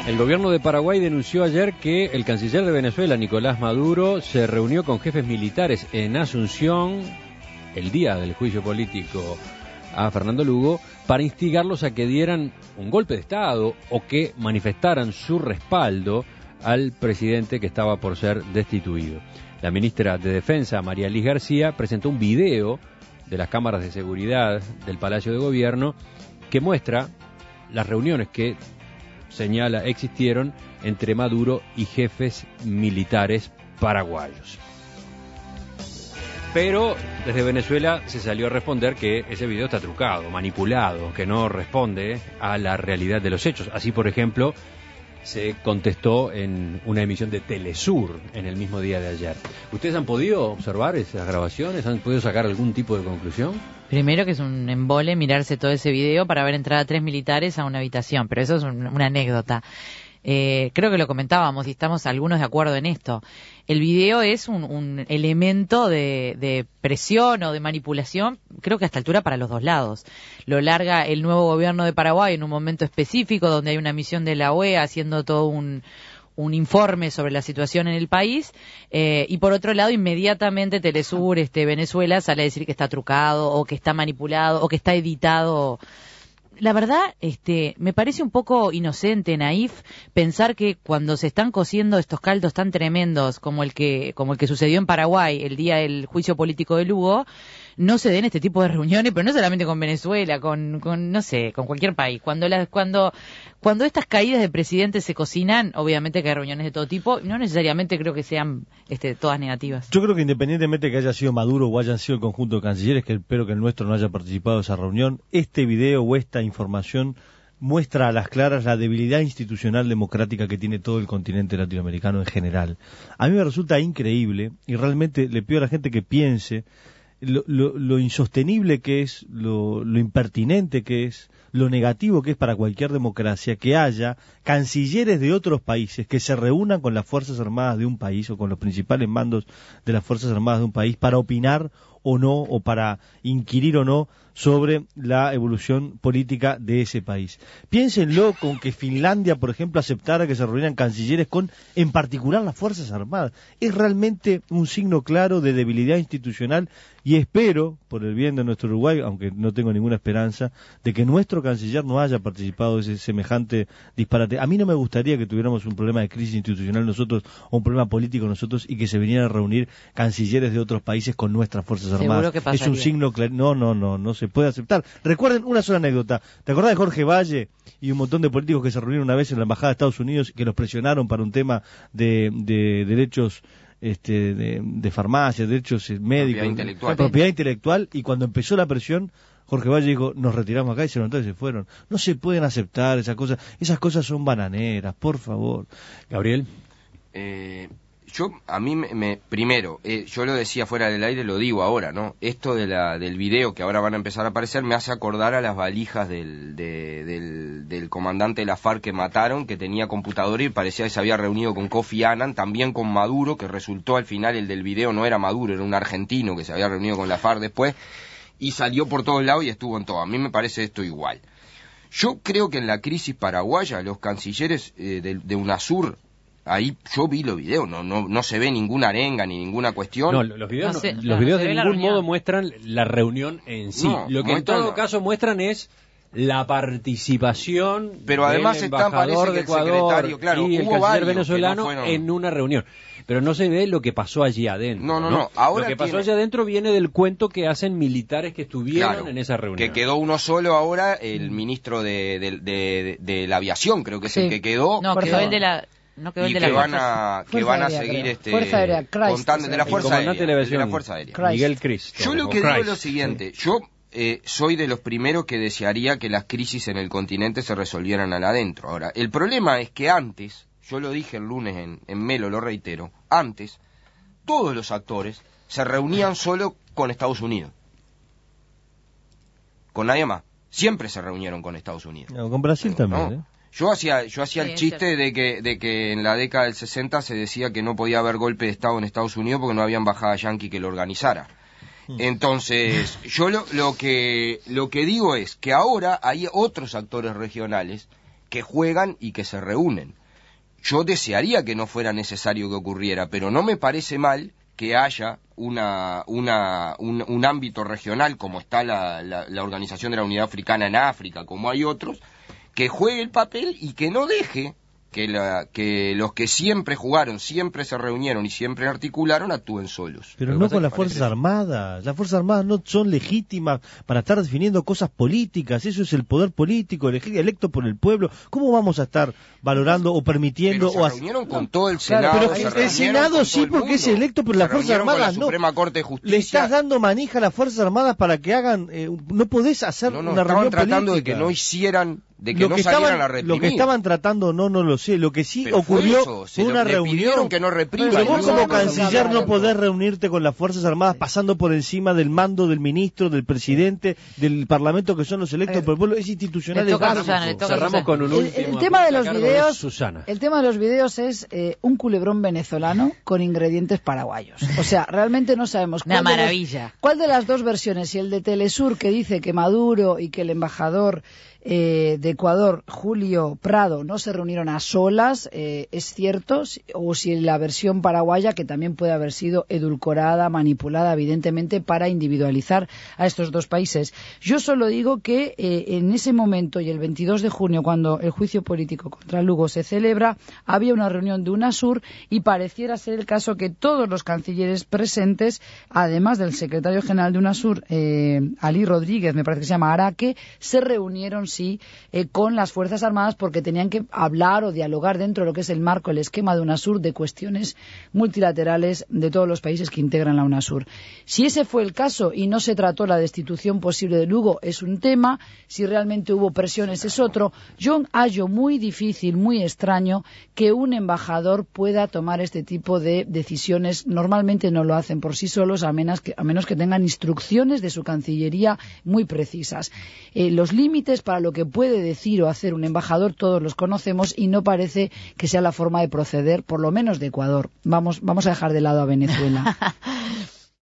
El gobierno de Paraguay denunció ayer que el canciller de Venezuela, Nicolás Maduro, se reunió con jefes militares en Asunción el día del juicio político a Fernando Lugo para instigarlos a que dieran un golpe de Estado o que manifestaran su respaldo al presidente que estaba por ser destituido. La ministra de Defensa, María Liz García, presentó un video de las cámaras de seguridad del Palacio de Gobierno que muestra las reuniones que señala existieron entre Maduro y jefes militares paraguayos. Pero desde Venezuela se salió a responder que ese video está trucado, manipulado, que no responde a la realidad de los hechos. Así, por ejemplo, se contestó en una emisión de Telesur en el mismo día de ayer. ¿Ustedes han podido observar esas grabaciones? ¿Han podido sacar algún tipo de conclusión? Primero que es un embole mirarse todo ese video para ver entrar a 3 militares a una habitación, pero eso es una anécdota. Creo que lo comentábamos y estamos algunos de acuerdo en esto. El video es un elemento de presión o de manipulación, creo que a esta altura para los dos lados. Lo larga el nuevo gobierno de Paraguay en un momento específico donde hay una misión de la OEA haciendo todo un informe sobre la situación en el país, y por otro lado inmediatamente Telesur, Venezuela, sale a decir que está trucado o que está manipulado o que está editado. La verdad, me parece un poco inocente, naif, pensar que cuando se están cociendo estos caldos tan tremendos como el que sucedió en Paraguay el día del juicio político de Lugo, no se den este tipo de reuniones, pero no solamente con Venezuela, con cualquier país. Cuando estas caídas de presidentes se cocinan, obviamente que hay reuniones de todo tipo, no necesariamente creo que sean todas negativas. Yo creo que independientemente que haya sido Maduro o hayan sido el conjunto de cancilleres, que espero que el nuestro no haya participado de esa reunión, este video o esta información muestra a las claras la debilidad institucional democrática que tiene todo el continente latinoamericano en general. A mí me resulta increíble, y realmente le pido a la gente que piense lo insostenible que es, lo impertinente que es, lo negativo que es para cualquier democracia que haya cancilleres de otros países que se reúnan con las Fuerzas Armadas de un país o con los principales mandos de las Fuerzas Armadas de un país para opinar o no, o para inquirir o no sobre la evolución política de ese país. Piénsenlo con que Finlandia, por ejemplo, aceptara que se reunieran cancilleres con, en particular, las Fuerzas Armadas. Es realmente un signo claro de debilidad institucional y espero, por el bien de nuestro Uruguay, aunque no tengo ninguna esperanza, de que nuestro canciller no haya participado de ese semejante disparate. A mí no me gustaría que tuviéramos un problema de crisis institucional nosotros, o un problema político nosotros, y que se vinieran a reunir cancilleres de otros países con nuestras Fuerzas Armadas. Es un signo claro. No se puede aceptar. Recuerden una sola anécdota. ¿Te acordás de Jorge Valle y un montón de políticos que se reunieron una vez en la Embajada de Estados Unidos y que los presionaron para un tema de derechos de farmacia, derechos médicos, propiedad intelectual, y cuando empezó la presión, Jorge Valle dijo, nos retiramos acá, y se levantó y se fueron? No se pueden aceptar esas cosas son bananeras, por favor. Gabriel. Primero, yo lo decía fuera del aire, lo digo ahora, ¿no? Esto del video que ahora van a empezar a aparecer me hace acordar a las valijas del comandante de la FARC que mataron, que tenía computadora y parecía que se había reunido con Kofi Annan, también con Maduro, que resultó al final el del video no era Maduro, era un argentino que se había reunido con la FARC después, y salió por todos lados y estuvo en todo. A mí me parece esto igual. Yo creo que en la crisis paraguaya, los cancilleres de UNASUR, ahí yo vi los videos, no se ve ninguna arenga ni ninguna cuestión. No, los videos de ningún modo muestran la reunión en sí. No, lo que en todo caso muestran es la participación, pero además del embajador de Ecuador y el canciller venezolano en una reunión. Pero no se ve lo que pasó allí adentro. No. Ahora lo que pasó allí adentro viene del cuento que hacen militares que estuvieron en esa reunión. Que quedó uno solo ahora, el ministro de la aviación, creo que es el que quedó. No, quedó el de la... No quedó el de la que van a seguir Fuerza Aérea, contando de la Fuerza Aérea, Miguel Crist. Yo lo que digo es lo siguiente, yo soy de los primeros que desearía que las crisis en el continente se resolvieran al adentro. Ahora, el problema es que antes, yo lo dije el lunes en Melo, lo reitero, antes todos los actores se reunían solo con Estados Unidos, con nadie más. Siempre se reunieron con Estados Unidos. No, con Brasil también, ¿no? Yo hacía el chiste de que en la década del 60 se decía que no podía haber golpe de Estado en Estados Unidos porque no había embajada yanqui que lo organizara. Entonces, yo lo que digo es que ahora hay otros actores regionales que juegan y que se reúnen. Yo desearía que no fuera necesario que ocurriera, pero no me parece mal que haya un ámbito regional, como está la Organización de la Unidad Africana en África, como hay otros, que juegue el papel y que no deje que los que siempre jugaron, siempre se reunieron y siempre articularon, actúen solos. Pero no con las Fuerzas Armadas. Las Fuerzas Armadas no son legítimas para estar definiendo cosas políticas. Eso es el poder político, electo por el pueblo. ¿Cómo vamos a estar valorando o permitiendo? Pero se reunieron con todo el Senado. Claro, pero el Senado sí, porque es electo por las Fuerzas Armadas. No. Suprema Corte de Justicia. Le estás dando manija a las Fuerzas Armadas para que hagan... no podés hacer una reunión política. Estaban tratando de que no hicieran... de que no salieran a reprimir. Lo que estaban tratando, no lo sé. Lo que sí ocurrió fue una reunión. Que no repriman. Pero vos como canciller no podés reunirte con las Fuerzas Armadas pasando por encima del mando del ministro, del presidente, del Parlamento, que son los electos por el pueblo. Es institucional. Cerramos con un último. El tema de los videos, Susana. El tema de los videos es un culebrón venezolano con ingredientes paraguayos. O sea, realmente no sabemos cuál de las dos versiones, si el de Telesur, que dice que Maduro y que el embajador de Ecuador, Julio Prado, no se reunieron a solas, es cierto, o si la versión paraguaya, que también puede haber sido edulcorada, manipulada, evidentemente, para individualizar a estos dos países. Yo solo digo que en ese momento, y el 22 de junio, cuando el juicio político contra Lugo se celebra, había una reunión de UNASUR y pareciera ser el caso que todos los cancilleres presentes, además del secretario general de UNASUR, Ali Rodríguez, me parece que se llama Araque, se reunieron con las Fuerzas Armadas porque tenían que hablar o dialogar dentro de lo que es el marco, el esquema de UNASUR, de cuestiones multilaterales de todos los países que integran la UNASUR. Si ese fue el caso y no se trató la destitución posible de Lugo, es un tema. Si realmente hubo presiones, es otro. Yo hallo muy difícil, muy extraño que un embajador pueda tomar este tipo de decisiones. Normalmente no lo hacen por sí solos, a menos que tengan instrucciones de su Cancillería muy precisas. Los límites para lo que puede decir o hacer un embajador todos los conocemos y no parece que sea la forma de proceder, por lo menos de Ecuador. Vamos a dejar de lado a Venezuela.